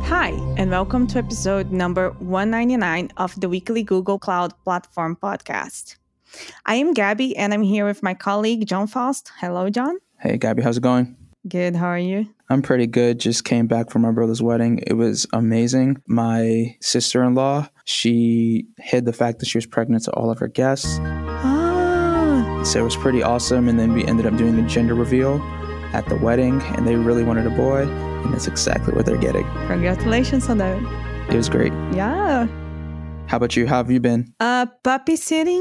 Hi, and welcome to episode number 199 of the weekly Google Cloud Platform podcast. I am Gabby, and I'm here with my colleague, John Faust. Hello, John. Hey, Gabby, how's it going? Good, how are you? I'm pretty good. Just came back from my brother's wedding. It was amazing. My sister-in-law, she hid the fact that she was pregnant to all of her guests. So it was pretty awesome. And then we ended up doing the gender reveal at the wedding, and they really wanted a boy, and that's exactly what they're getting. Congratulations on that. It was great. Yeah. How about you? How have you been? Puppy sitting.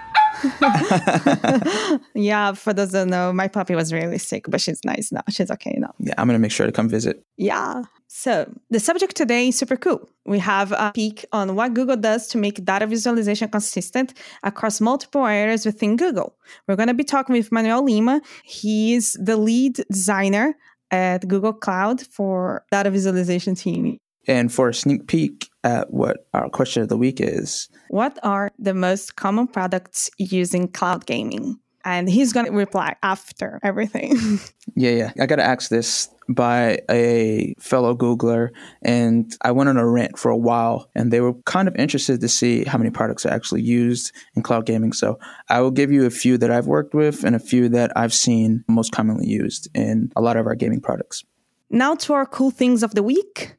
Yeah, for those who don't know, my puppy was really sick, but she's nice now. She's okay now. Yeah, I'm going to make sure to come visit. Yeah. So the subject today is super cool. We have a peek on what Google does to make data visualization consistent across multiple areas within Google. We're going to be talking with Manuel Lima. He's the lead designer at Google Cloud for data visualization team. And for a sneak peek at what our question of the week is. What are the most common products using cloud gaming? And he's going to reply after everything. Yeah. I got to ask this by a fellow Googler, and I went on a rant for a while, and they were kind of interested to see how many products are actually used in cloud gaming. So I will give you a few that I've worked with and a few that I've seen most commonly used in a lot of our gaming products. Now to our cool things of the week.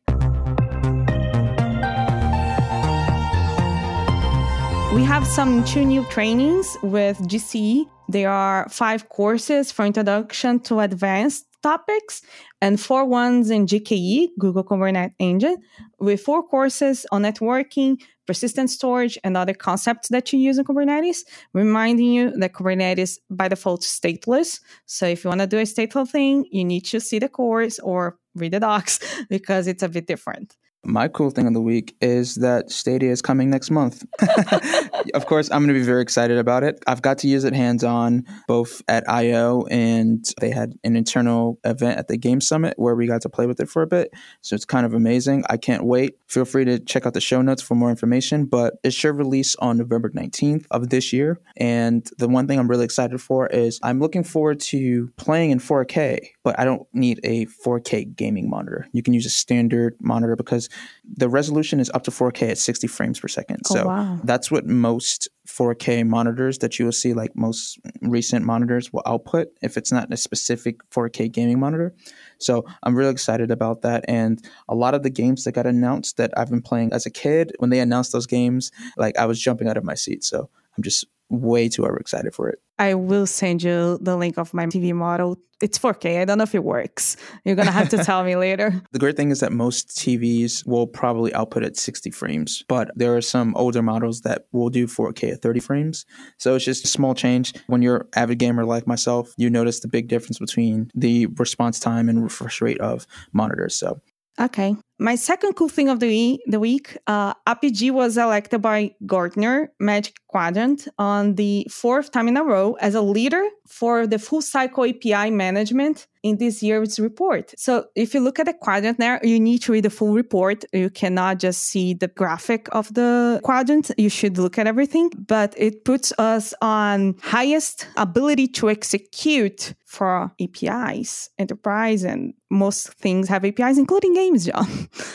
We have some 2 new trainings with GCE. There are 5 courses for introduction to advanced topics and 4 ones in GKE, Google Kubernetes Engine, with 4 courses on networking, persistent storage, and other concepts that you use in Kubernetes, reminding you that Kubernetes by default is stateless. So if you want to do a stateful thing, you need to see the course or read the docs because it's a bit different. My cool thing of the week is that Stadia is coming next month. Of course, I'm going to be very excited about it. I've got to use it hands-on, both at I.O. and they had an internal event at the Game Summit where we got to play with it for a bit. So it's kind of amazing. I can't wait. Feel free to check out the show notes for more information, but it should release on November 19th of this year. And the one thing I'm really excited for is I'm looking forward to playing in 4K, but I don't need a 4K gaming monitor. You can use a standard monitor because the resolution is up to 4K at 60 frames per second. So wow. That's what most 4K monitors that you will see, like most recent monitors, will output if it's not a specific 4K gaming monitor. So I'm really excited about that. And a lot of the games that got announced that I've been playing as a kid, when they announced those games, like I was jumping out of my seat. So I'm just way too excited for it. I will send you the link of my TV model. It's 4K. I don't know if it works. You're going to have to tell me later. The great thing is that most TVs will probably output at 60 frames, but there are some older models that will do 4K at 30 frames. So it's just a small change. When you're an avid gamer like myself, you notice the big difference between the response time and refresh rate of monitors. So okay. My second cool thing of the week, Apigee was elected by Gartner Magic Quadrant on the 4th time in a row as a leader for the full cycle API management in this year's report. So if you look at the quadrant there, you need to read the full report. You cannot just see the graphic of the quadrant. You should look at everything, but it puts us on highest ability to execute for APIs, enterprise, and most things have APIs, including games, John.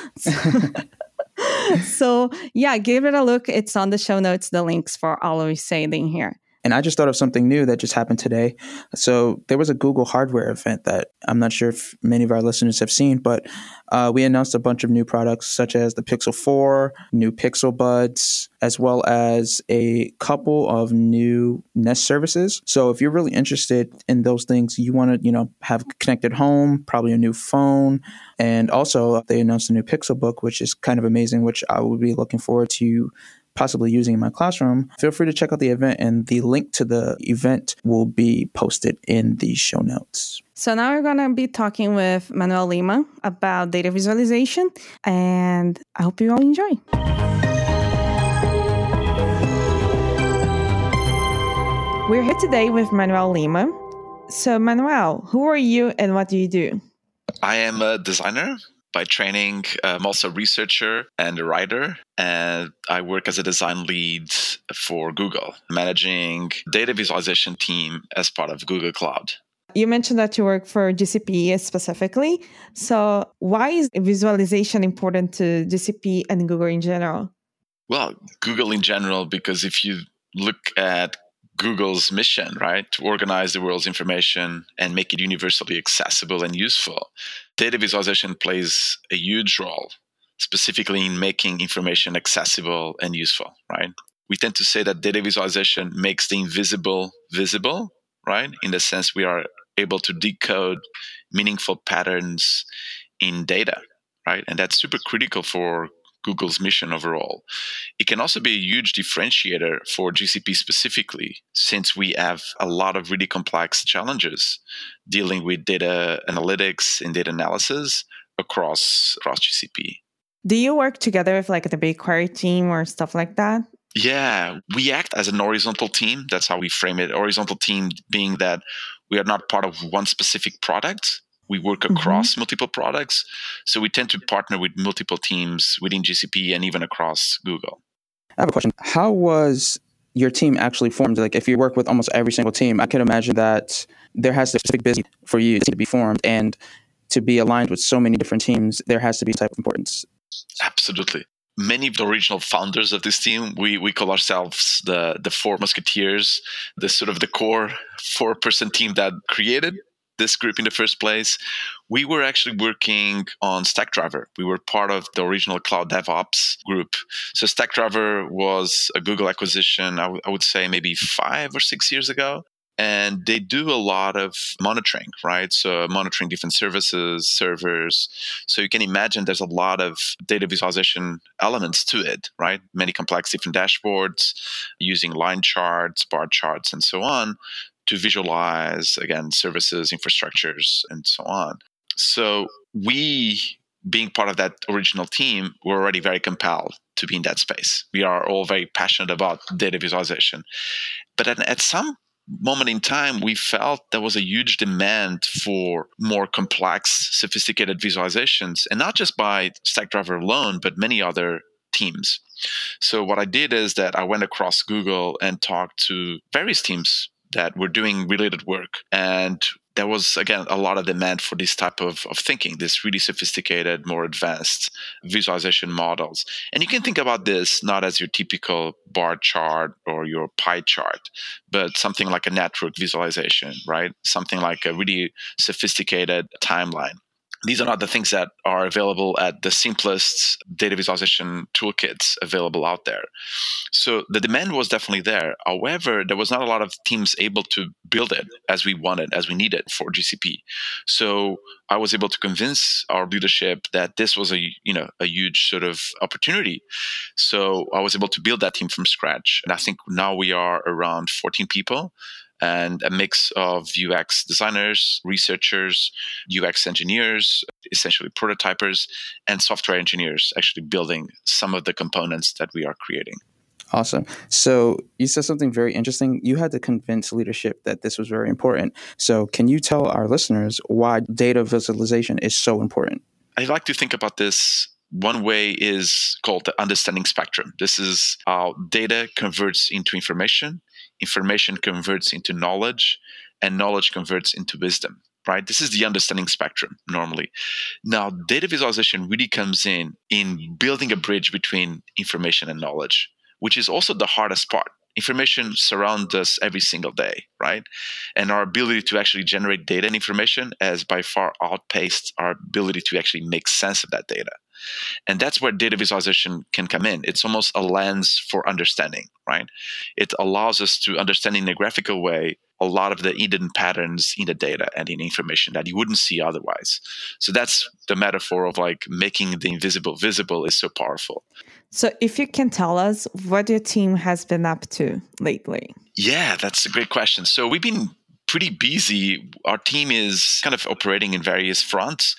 So yeah, give it a look. It's on the show notes, the links for all we say in here. And I just thought of something new that just happened today. So there was a Google hardware event that I'm not sure if many of our listeners have seen, but we announced a bunch of new products such as the Pixel 4, new Pixel Buds, as well as a couple of new Nest services. So if you're really interested in those things, you want to, have a connected home, probably a new phone. And also they announced a new Pixel Book, which is kind of amazing, which I will be looking forward to possibly using in my classroom. Feel free to check out the event, and the link to the event will be posted in the show notes. So now we're going to be talking with Manuel Lima about data visualization, and I hope you all enjoy. We're here today with Manuel Lima. So Manuel, who are you and what do you do? I am a designer by training. I'm also a researcher and a writer, and I work as a design lead for Google, managing data visualization team as part of Google Cloud. You mentioned that you work for GCP specifically. So why is visualization important to GCP and Google in general? Well, Google in general, because if you look at Google's mission, right, to organize the world's information and make it universally accessible and useful, data visualization plays a huge role, specifically in making information accessible and useful, right? We tend to say that data visualization makes the invisible visible, right? In the sense we are able to decode meaningful patterns in data, right? And that's super critical for Google's mission overall. It can also be a huge differentiator for GCP specifically, since we have a lot of really complex challenges dealing with data analytics and data analysis across GCP. Do you work together with like the BigQuery team or stuff like that? Yeah, we act as an horizontal team. That's how we frame it. Horizontal team being that we are not part of one specific product. We work across multiple products. So we tend to partner with multiple teams within GCP and even across Google. I have a question. How was your team actually formed? Like, if you work with almost every single team, I could imagine that there has to be a specific business for you to be formed, and to be aligned with so many different teams, there has to be a type of importance. Absolutely. Many of the original founders of this team, we call ourselves the Four Musketeers, the sort of the core 4-person team that created this group in the first place. We were actually working on Stackdriver. We were part of the original Cloud DevOps group. So Stackdriver was a Google acquisition, I would say maybe 5 or 6 years ago. And they do a lot of monitoring, right? So monitoring different services, servers. So you can imagine there's a lot of data visualization elements to it, right? Many complex different dashboards using line charts, bar charts, and so on to visualize, again, services, infrastructures, and so on. So we, being part of that original team, were already very compelled to be in that space. We are all very passionate about data visualization. But at some moment in time, we felt there was a huge demand for more complex, sophisticated visualizations, and not just by Stackdriver alone, but many other teams. So what I did is that I went across Google and talked to various teams that were doing related work. And there was, again, a lot of demand for this type of thinking, this really sophisticated, more advanced visualization models. And you can think about this not as your typical bar chart or your pie chart, but something like a network visualization, right? Something like a really sophisticated timeline. These are not the things that are available at the simplest data visualization toolkits available out there. So the demand was definitely there. However, there was not a lot of teams able to build it as we wanted, as we needed for GCP. So I was able to convince our leadership that this was a huge sort of opportunity. So I was able to build that team from scratch. And I think now we are around 14 people, and a mix of UX designers, researchers, UX engineers, essentially prototypers, and software engineers actually building some of the components that we are creating. Awesome. So you said something very interesting. You had to convince leadership that this was very important. So can you tell our listeners why data visualization is so important? I like to think about this. One way is called the understanding spectrum. This is how data converts into information converts into knowledge, and knowledge converts into wisdom, right? This is the understanding spectrum normally. Now, data visualization really comes in building a bridge between information and knowledge, which is also the hardest part. Information surrounds us every single day, right? And our ability to actually generate data and information has by far outpaced our ability to actually make sense of that data. And that's where data visualization can come in. It's almost a lens for understanding, right? It allows us to understand in a graphical way a lot of the hidden patterns in the data and in information that you wouldn't see otherwise. So that's the metaphor of like making the invisible visible is so powerful. So if you can tell us what your team has been up to lately. Yeah, that's a great question. So we've been pretty busy. Our team is kind of operating in various fronts.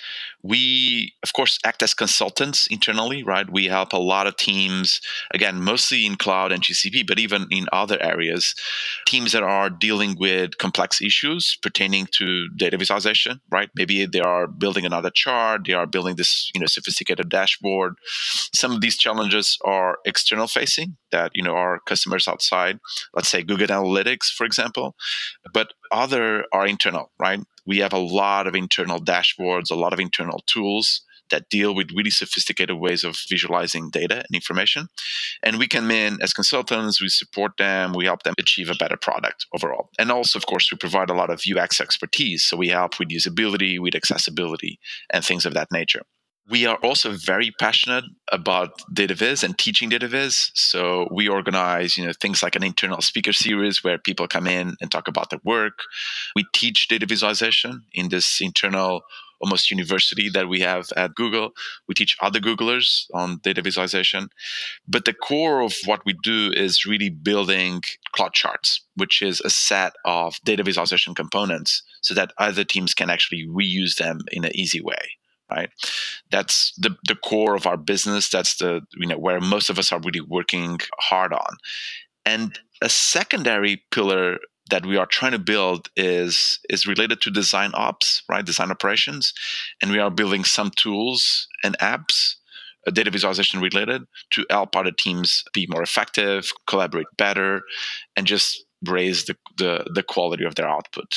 We, of course, act as consultants internally, right? We help a lot of teams, again, mostly in cloud and GCP, but even in other areas, teams that are dealing with complex issues pertaining to data visualization, right? Maybe they are building another chart, they are building this, sophisticated dashboard. Some of these challenges are external facing that, our customers outside, let's say Google Analytics, for example. But other are internal, right? We have a lot of internal dashboards, a lot of internal tools that deal with really sophisticated ways of visualizing data and information. And we come in as consultants, we support them, we help them achieve a better product overall. And also, of course, we provide a lot of UX expertise. So we help with usability, with accessibility, and things of that nature. We are also very passionate about data viz and teaching data viz. So we organize, things like an internal speaker series where people come in and talk about their work. We teach data visualization in this internal almost university that we have at Google. We teach other Googlers on data visualization. But the core of what we do is really building Cloud Charts, which is a set of data visualization components so that other teams can actually reuse them in an easy way. Right, that's the core of our business. That's where most of us are really working hard on. And a secondary pillar that we are trying to build is related to design ops, right? Design operations, and we are building some tools and apps, data visualization related, to help other teams be more effective, collaborate better, and just raise the quality of their output.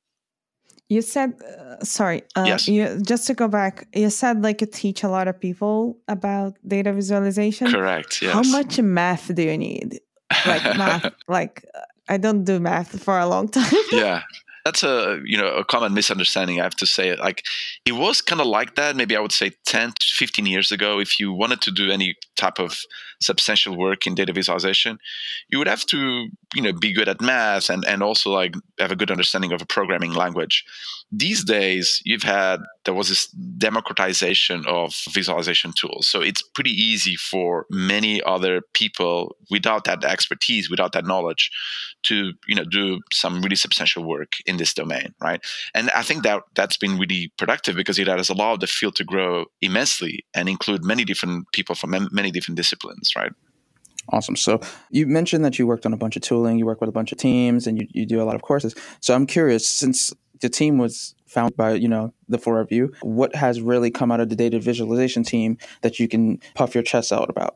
You said, yes. Just to go back, you said you teach a lot of people about data visualization. Correct, yes. How much math do you need? Math, I don't do math for a long time. Yeah. That's a common misunderstanding, I have to say. It was kind of like that, maybe I would say 10 to 15 years ago. If you wanted to do any type of substantial work in data visualization, you would have to, be good at math and also have a good understanding of a programming language. These days, there was this democratization of visualization tools. So it's pretty easy for many other people without that expertise, without that knowledge, to do some really substantial work in this domain, right? And I think that's been really productive because it has allowed the field to grow immensely and include many different people from many different disciplines, right? Awesome. So you mentioned that you worked on a bunch of tooling, you work with a bunch of teams, and you do a lot of courses. So I'm curious, since the team was founded by, the four of you, what has really come out of the data visualization team that you can puff your chest out about?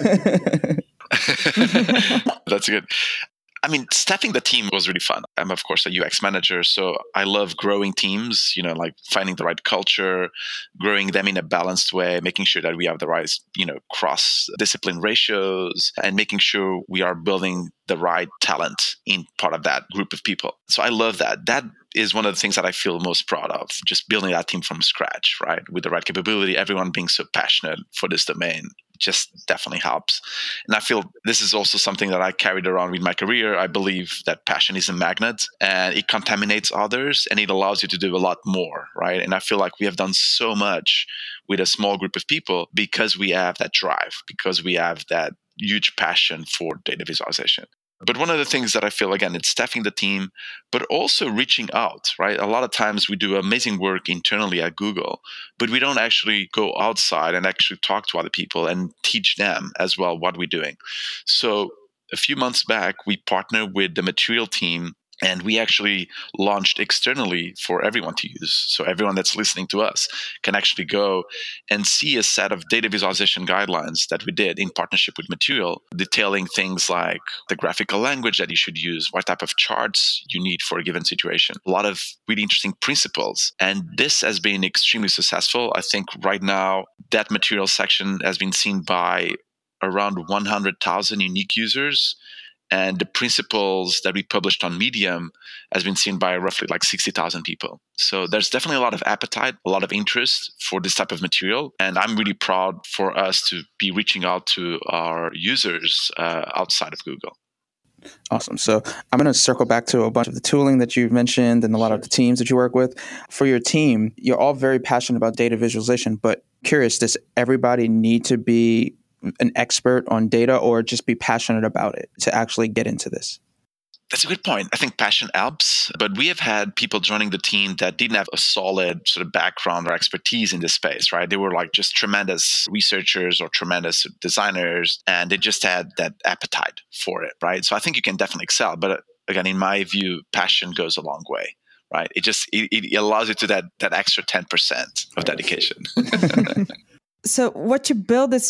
That's good. Staffing the team was really fun. I'm, of course, a UX manager, so I love growing teams, finding the right culture, growing them in a balanced way, making sure that we have the right, cross-discipline ratios, and making sure we are building the right talent in part of that group of people. So I love that. That is one of the things that I feel most proud of, just building that team from scratch, right? With the right capability, everyone being so passionate for this domain just definitely helps. And I feel this is also something that I carried around with my career. I believe that passion is a magnet and it contaminates others and it allows you to do a lot more, right? And I feel like we have done so much with a small group of people because we have that drive, because we have that huge passion for data visualization. But one of the things that I feel, again, it's staffing the team, but also reaching out, right? A lot of times we do amazing work internally at Google, but we don't actually go outside and actually talk to other people and teach them as well what we're doing. So a few months back, we partnered with the Material team, and we actually launched externally for everyone to use. So everyone that's listening to us can actually go and see a set of data visualization guidelines that we did in partnership with Material, detailing things like the graphical language that you should use, what type of charts you need for a given situation, a lot of really interesting principles. And this has been extremely successful. I think right now that Material section has been seen by around 100,000 unique users. And the principles that we published on Medium has been seen by roughly 60,000 people. So there's definitely a lot of appetite, a lot of interest for this type of material. And I'm really proud for us to be reaching out to our users outside of Google. Awesome. So I'm going to circle back to a bunch of the tooling that you've mentioned and a lot of the teams that you work with. For your team, you're all very passionate about data visualization, but curious, does everybody need to be an expert on data or just be passionate about it to actually get into this? That's a good point. I think passion helps, but we have had people joining the team that didn't have a solid sort of background or expertise in this space, right? They were just tremendous researchers or tremendous designers, and they just had that appetite for it, right? So I think you can definitely excel. But again, in my view, passion goes a long way, right? It allows you to that extra 10% of dedication. So what you build is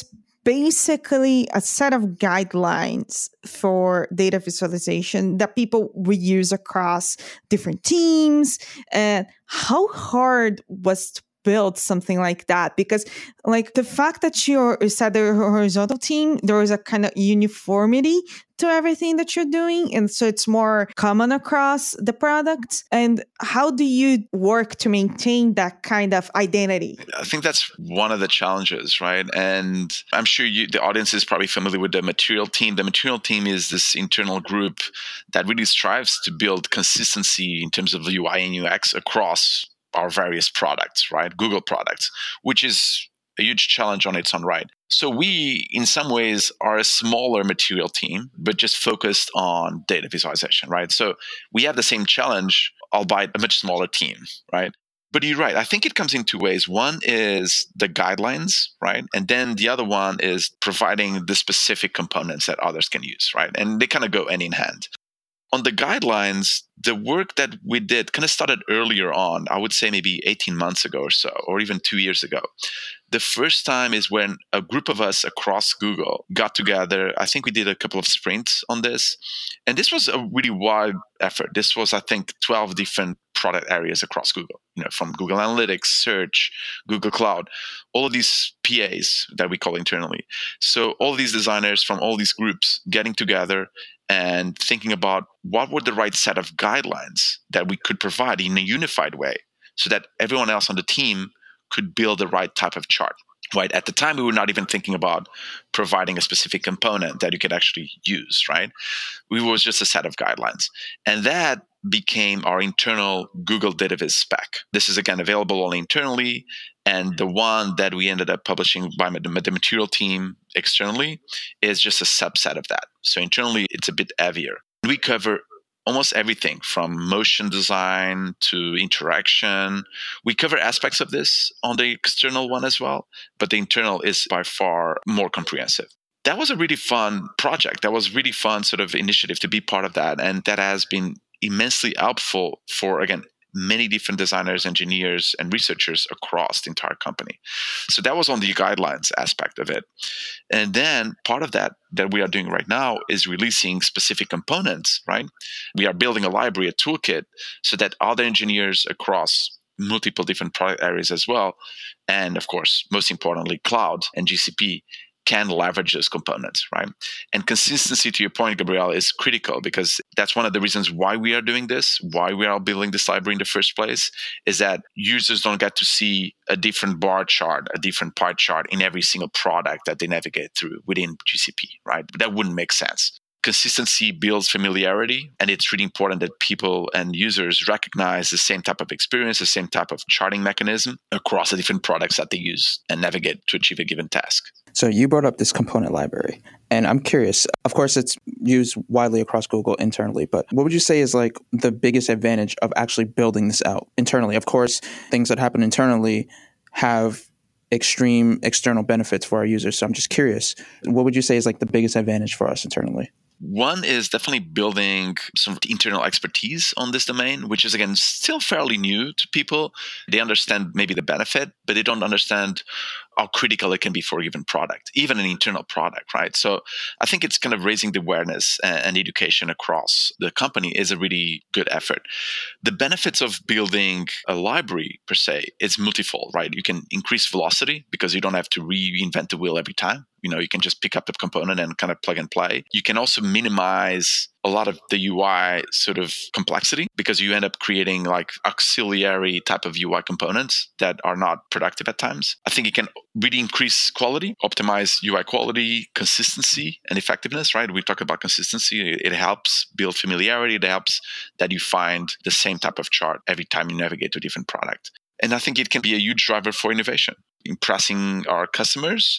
basically a set of guidelines for data visualization that people will use across different teams. And how hard was to build something like that? Because like the fact that you said the horizontal team, there is a kind of uniformity to everything that you're doing. And so it's more common across the products. And how do you work to maintain that kind of identity? I think that's one of the challenges, right? And I'm sure the audience is probably familiar with the Material team. The Material team is this internal group that really strives to build consistency in terms of UI and UX across our various products, right? Google products, which is a huge challenge on its own right. So we, in some ways, are a smaller Material team, but just focused on data visualization, right? So we have the same challenge, albeit a much smaller team, right? But you're right. I think it comes in two ways. One is the guidelines, right? And then the other one is providing the specific components that others can use, right? And they kind of go hand in hand. On the guidelines, the work that we did kind of started earlier on, I would say maybe 18 months ago or so, or even 2 years ago. The first time is when a group of us across Google got together. I think we did a couple of sprints on this. And this was a really wide effort. This was, I think, 12 different product areas across Google, from Google Analytics, Search, Google Cloud, all of these PAs that we call internally. So all these designers from all these groups getting together and thinking about what were the right set of guidelines that we could provide in a unified way so that everyone else on the team could build the right type of chart. Right? At the time, we were not even thinking about providing a specific component that you could actually use, right? We was just a set of guidelines. And that became our internal Google Data Viz spec. This is, again, available only internally. And the one that we ended up publishing by the Material team externally is just a subset of that. So internally, it's a bit heavier. We cover almost everything from motion design to interaction. We cover aspects of this on the external one as well, but the internal is by far more comprehensive. That was a really fun project. That was really fun sort of initiative to be part of that. And that has been immensely helpful for, again, many different designers, engineers, and researchers across the entire company. So that was on the guidelines aspect of it. And then part of that we are doing right now is releasing specific components, right? We are building a library, a toolkit, so that other engineers across multiple different product areas as well, and of course, most importantly, cloud and GCP, can leverage those components, right? And consistency, to your point, Gabriel, is critical because that's one of the reasons why we are doing this, why we are building this library in the first place, is that users don't get to see a different bar chart, a different pie chart in every single product that they navigate through within GCP, right? That wouldn't make sense. Consistency builds familiarity, and it's really important that people and users recognize the same type of experience, the same type of charting mechanism across the different products that they use and navigate to achieve a given task. So you brought up this component library, and I'm curious, of course, it's used widely across Google internally, but what would you say is like the biggest advantage of actually building this out internally? Of course, things that happen internally have extreme external benefits for our users. So I'm just curious, what would you say is like the biggest advantage for us internally? One is definitely building some internal expertise on this domain, which is, again, still fairly new to people. They understand maybe the benefit, but they don't understand how critical it can be for a given product, even an internal product, right? So I think it's kind of raising the awareness and education across the company is a really good effort. The benefits of building a library per se is multifold, right? You can increase velocity because you don't have to reinvent the wheel every time. You can just pick up the component and kind of plug and play. You can also minimize a lot of the UI sort of complexity because you end up creating like auxiliary type of UI components that are not productive at times. I think it can really increase quality, optimize UI quality, consistency, and effectiveness, right? We talk about consistency. It helps build familiarity. It helps that you find the same type of chart every time you navigate to a different product. And I think it can be a huge driver for innovation, impressing our customers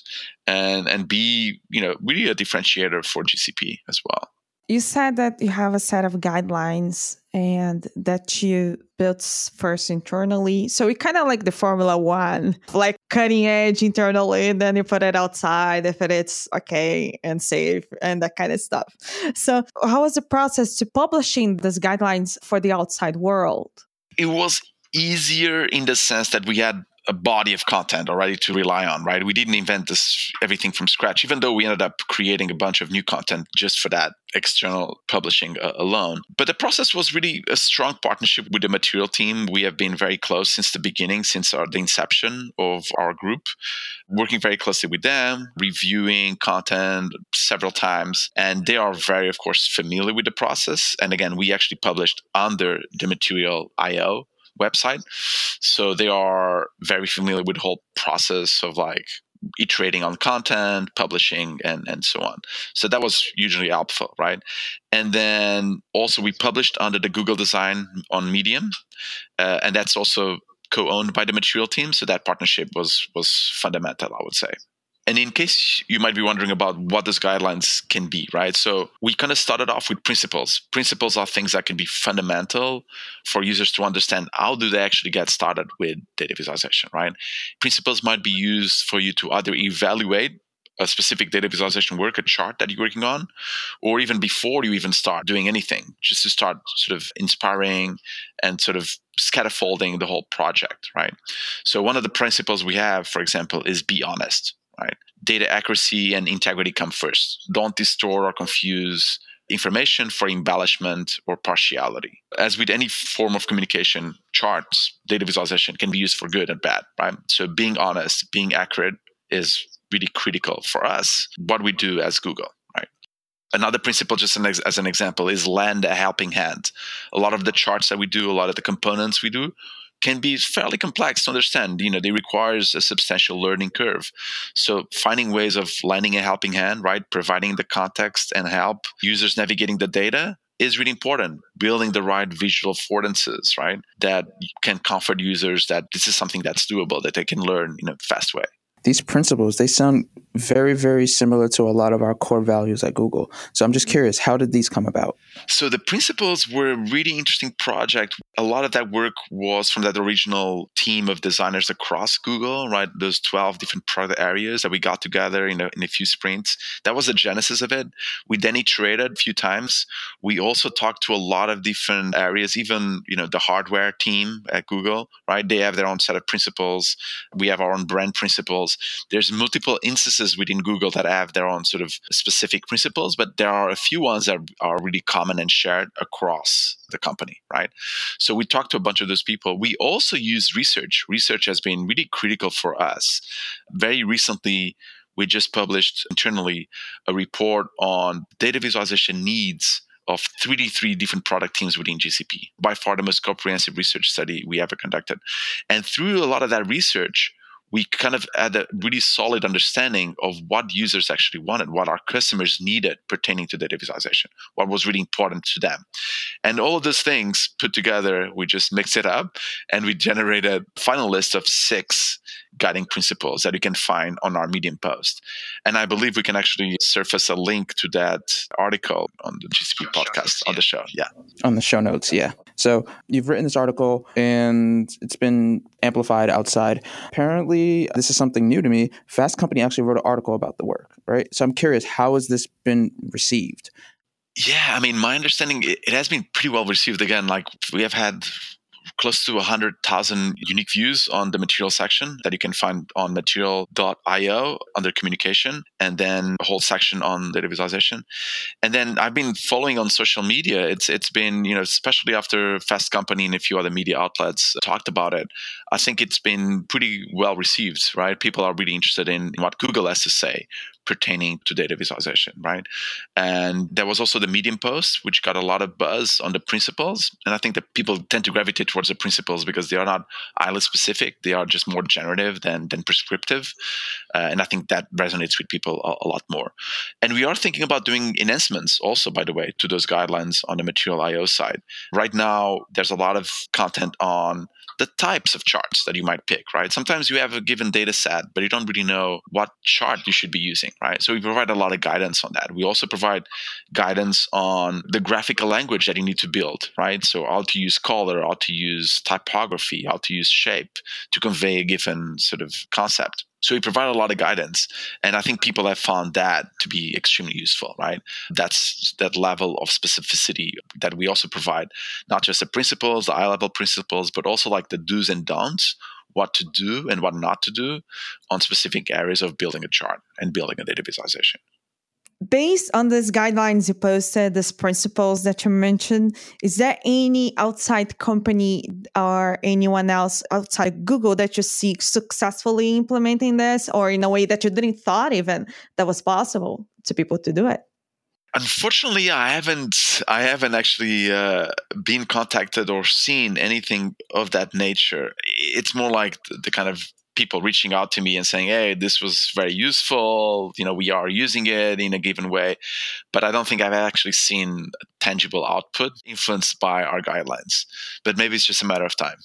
and be, really a differentiator for GCP as well. You said that you have a set of guidelines and that you built first internally. So it's kind of like the Formula One, like cutting edge internally, and then you put it outside if it's okay and safe and that kind of stuff. So how was the process to publishing these guidelines for the outside world? It was easier in the sense that we had a body of content already to rely on, right? We didn't invent everything from scratch, even though we ended up creating a bunch of new content just for that external publishing alone. But the process was really a strong partnership with the material team. We have been very close since the beginning, since the inception of our group, working very closely with them, reviewing content several times. And they are very, of course, familiar with the process. And again, we actually published under the Material.io website. So they are very familiar with the whole process of like iterating on content, publishing, and so on. So that was hugely helpful, right? And then also we published under the Google Design on Medium, and that's also co-owned by the Material team. So that partnership was fundamental, I would say. And in case you might be wondering about what those guidelines can be, right? So we kind of started off with principles. Principles are things that can be fundamental for users to understand how do they actually get started with data visualization, right? Principles might be used for you to either evaluate a specific data visualization work, a chart that you're working on, or even before you even start doing anything, just to start sort of inspiring and sort of scaffolding the whole project, right? So one of the principles we have, for example, is be honest. Right? Data accuracy and integrity come first. Don't distort or confuse information for embellishment or partiality. As with any form of communication, charts, data visualization can be used for good and bad, right? So being honest, being accurate is really critical for us, what we do as Google, right? Another principle, just as an example, is lend a helping hand. A lot of the charts that we do, a lot of the components we do, can be fairly complex to understand. They requires a substantial learning curve. So finding ways of lending a helping hand, right? Providing the context and help users navigating the data is really important. Building the right visual affordances, right? That can comfort users that this is something that's doable, that they can learn in a fast way. These principles, they sound very, very similar to a lot of our core values at Google. So I'm just curious, how did these come about? So the principles were a really interesting project. A lot of that work was from that original team of designers across Google, right? Those 12 different product areas that we got together in a few sprints. That was the genesis of it. We then iterated a few times. We also talked to a lot of different areas, even, the hardware team at Google, right? They have their own set of principles. We have our own brand principles. There's multiple instances within Google that have their own sort of specific principles, but there are a few ones that are really common and shared across the company, right? So we talked to a bunch of those people. We also use research. Research has been really critical for us. Very recently, we just published internally a report on data visualization needs of 33 different product teams within GCP. By far the most comprehensive research study we ever conducted. And through a lot of that research, we kind of had a really solid understanding of what users actually wanted, what our customers needed pertaining to data visualization, what was really important to them. And all of those things put together, we just mixed it up and we generated a final list of 6 guiding principles that you can find on our Medium post. And I believe we can actually surface a link to that article on the GCP podcast, on the show. Yeah. On the show notes, yeah. So you've written this article and it's been amplified outside. Apparently, this is something new to me. Fast Company actually wrote an article about the work, right? So I'm curious, how has this been received? Yeah, my understanding, it has been pretty well received. Again, like we have had close to 100,000 unique views on the material section that you can find on material.io under communication, and then a whole section on data visualization. And then I've been following on social media. It's been, especially after Fast Company and a few other media outlets talked about it, I think it's been pretty well received, right? People are really interested in what Google has to say pertaining to data visualization, right? And there was also the Medium post, which got a lot of buzz on the principles. And I think that people tend to gravitate towards the principles because they are not highly specific. They are just more generative than prescriptive. And I think that resonates with people a lot more. And we are thinking about doing enhancements also, by the way, to those guidelines on the Material.io side. Right now, there's a lot of content on the types of charts that you might pick, right? Sometimes you have a given data set, but you don't really know what chart you should be using, right? So we provide a lot of guidance on that. We also provide guidance on the graphical language that you need to build, right? So how to use color, how to use typography, how to use shape to convey a given sort of concept. So we provide a lot of guidance. And I think people have found that to be extremely useful, right? That's that level of specificity that we also provide, not just the principles, the high-level principles, but also like the do's and don'ts what to do and what not to do on specific areas of building a chart and building a data visualization. Based on these guidelines you posted, these principles that you mentioned, is there any outside company or anyone else outside Google that you see successfully implementing this, or in a way that you didn't thought even that was possible to people to do it? Unfortunately, I haven't actually been contacted or seen anything of that nature. It's more like the kind of people reaching out to me and saying, hey, this was very useful. We are using it in a given way. But I don't think I've actually seen tangible output influenced by our guidelines. But maybe it's just a matter of time.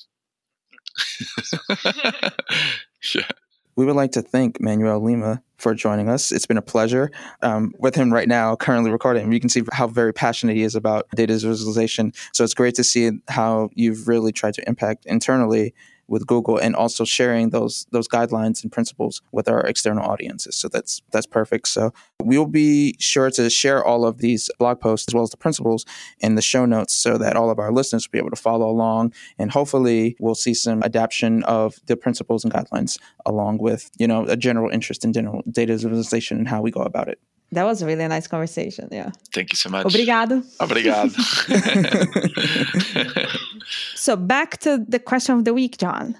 Yeah. We would like to thank Manuel Lima for joining us. It's been a pleasure. With him right now, currently recording, you can see how very passionate he is about data visualization. So it's great to see how you've really tried to impact internally with Google and also sharing those guidelines and principles with our external audiences. So that's perfect. So we'll be sure to share all of these blog posts as well as the principles in the show notes so that all of our listeners will be able to follow along. And hopefully we'll see some adaptation of the principles and guidelines along with, a general interest in general data visualization and how we go about it. That was a really nice conversation. Yeah. Thank you so much. Obrigado. So back to the question of the week, John.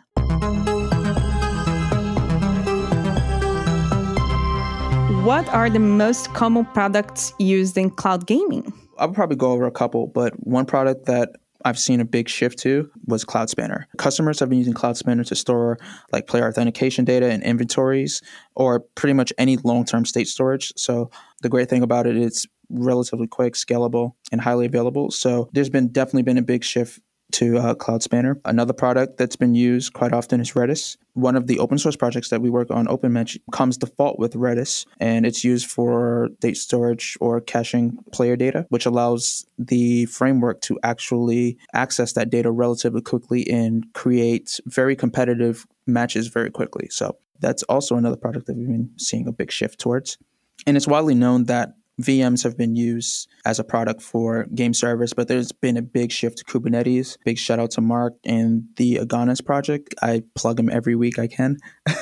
What are the most common products used in cloud gaming? I'll probably go over a couple, but one product that I've seen a big shift to was Cloud Spanner. Customers have been using Cloud Spanner to store player authentication data and inventories or pretty much any long-term state storage. So the great thing about it is relatively quick, scalable, and highly available. So there's definitely been a big shift to Cloud Spanner. Another product that's been used quite often is Redis. One of the open source projects that we work on, OpenMatch, comes default with Redis, and it's used for data storage or caching player data, which allows the framework to actually access that data relatively quickly and create very competitive matches very quickly. So that's also another product that we've been seeing a big shift towards. And it's widely known that VMs have been used as a product for game servers, but there's been a big shift to Kubernetes. Big shout out to Mark and the Aganis project. I plug them every week I can.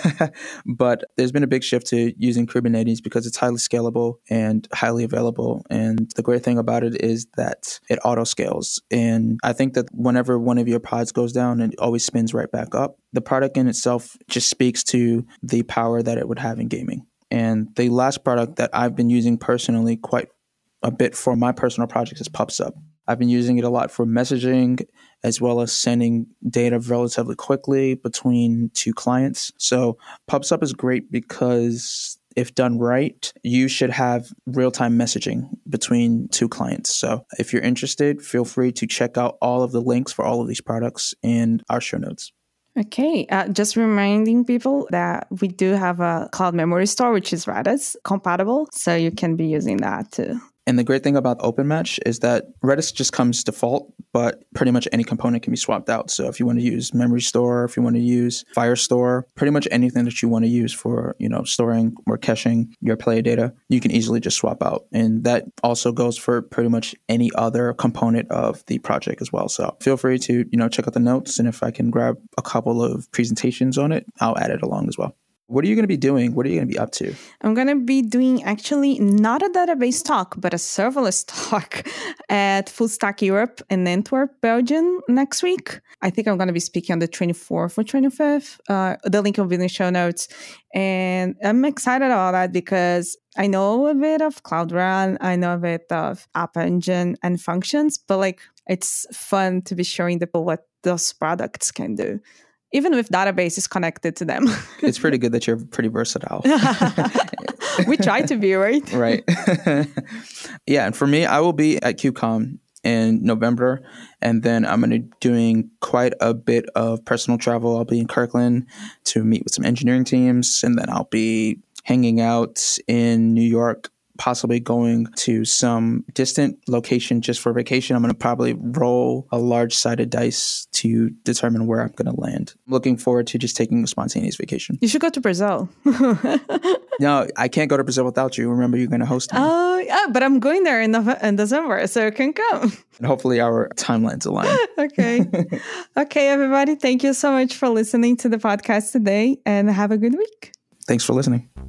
But there's been a big shift to using Kubernetes because it's highly scalable and highly available. And the great thing about it is that it auto scales. And I think that whenever one of your pods goes down, it always spins right back up. The product in itself just speaks to the power that it would have in gaming. And the last product that I've been using personally quite a bit for my personal projects is PubSub. I've been using it a lot for messaging as well as sending data relatively quickly between two clients. So PubSub is great because if done right, you should have real-time messaging between two clients. So if you're interested, feel free to check out all of the links for all of these products in our show notes. Okay, just reminding people that we do have a cloud memory store, which is Redis compatible, so you can be using that too. And the great thing about OpenMatch is that Redis just comes default, but pretty much any component can be swapped out. So if you want to use Memory Store, if you want to use Firestore, pretty much anything that you want to use for, storing or caching your player data, you can easily just swap out. And that also goes for pretty much any other component of the project as well. So feel free to, check out the notes. And if I can grab a couple of presentations on it, I'll add it along as well. What are you going to be doing? What are you going to be up to? I'm going to be doing actually not a database talk, but a serverless talk at Full Stack Europe in Antwerp, Belgium next week. I think I'm going to be speaking on the 24th or 25th. The link will be in the show notes. And I'm excited about that because I know a bit of Cloud Run. I know a bit of App Engine and functions, but it's fun to be showing people what those products can do, even with databases connected to them. It's pretty good that you're pretty versatile. We try to be, right? Right. Yeah, and for me, I will be at KubeCon in November, and then I'm going to be doing quite a bit of personal travel. I'll be in Kirkland to meet with some engineering teams, and then I'll be hanging out in New York possibly going to some distant location just for vacation. I'm going to probably roll a large sided dice to determine where I'm going to land. I'm looking forward to just taking a spontaneous vacation. You should go to Brazil. No, I can't go to Brazil without you. Remember, you're going to host me. Oh, yeah, but I'm going there in December, so you can come. And hopefully our timelines align. Okay. Okay, everybody. Thank you so much for listening to the podcast today, and have a good week. Thanks for listening.